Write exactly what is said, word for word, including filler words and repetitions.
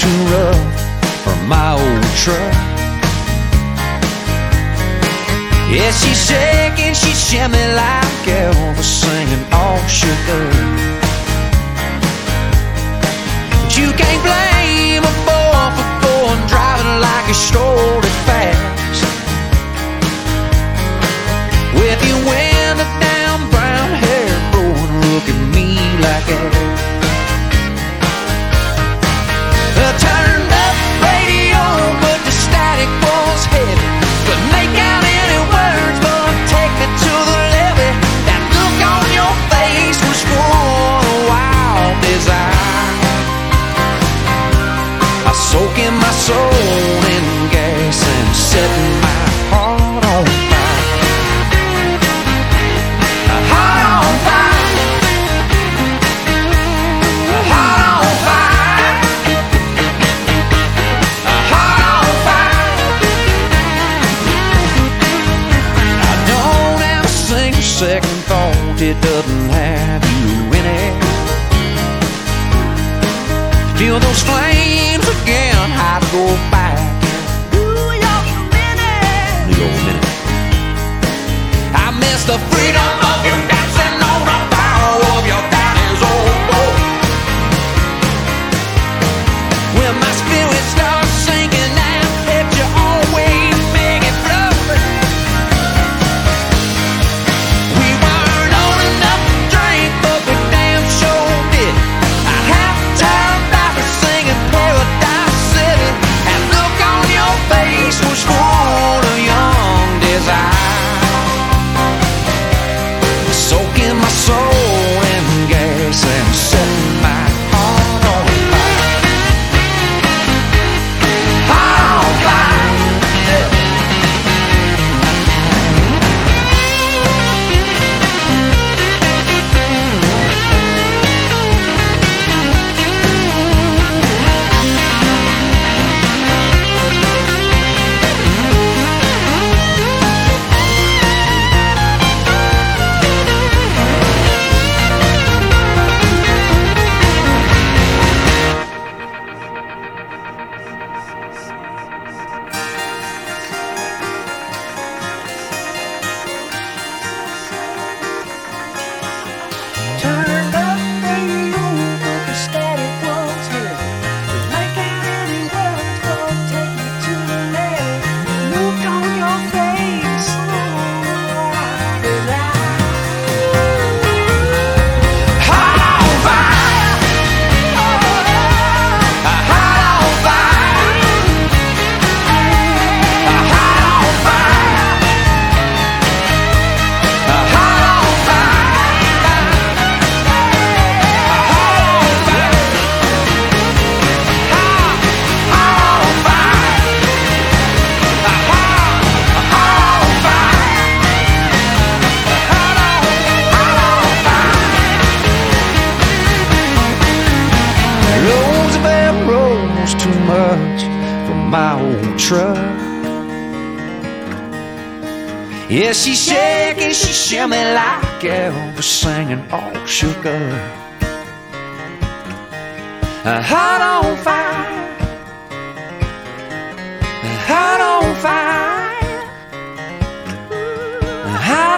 too rough for my old truck. Yeah, she's shaking, she's shimmy like Elvis singing all shook up. But you can't blame a boy for going driving like he strolled it fast. With your window down, brown hair blowing, look at me like that. The turned up radio, but the static was heavy. Couldn't make out any words, but take me to the levee. That look on your face was full of wild desire. I soak in my soul in gas and setting my heart on fire. A heart on fire. A heart on fire. A heart on fire. I don't have a single second thought it doesn't have you in it. Feel those flames again, I'd go back. Ooh, you're a minute. You're a minute. I miss the freedom of you dancing on the power of your daddy's old boat. When my spirit starts sinking and let you always make it float. We weren't old enough to drink, but we damn sure did. I have time back singing Paradise City. That look on your face was full of young desire. Soaking my soul in gas and setting my heart on fire. Heart on fire. Yeah. Turned up radio, but the static was heavy. Couldn't make out any words, but take me to the levee. Look on your face, oh, wild desire. Heart on fire. A heart on fire. A heart on fire. A heart on fire. Roosevelt rolls too much for my old truck. Yeah, she's shaking, she's shimmy like Elvis singing all shook up. A heart on fire. A heart on fire. A heart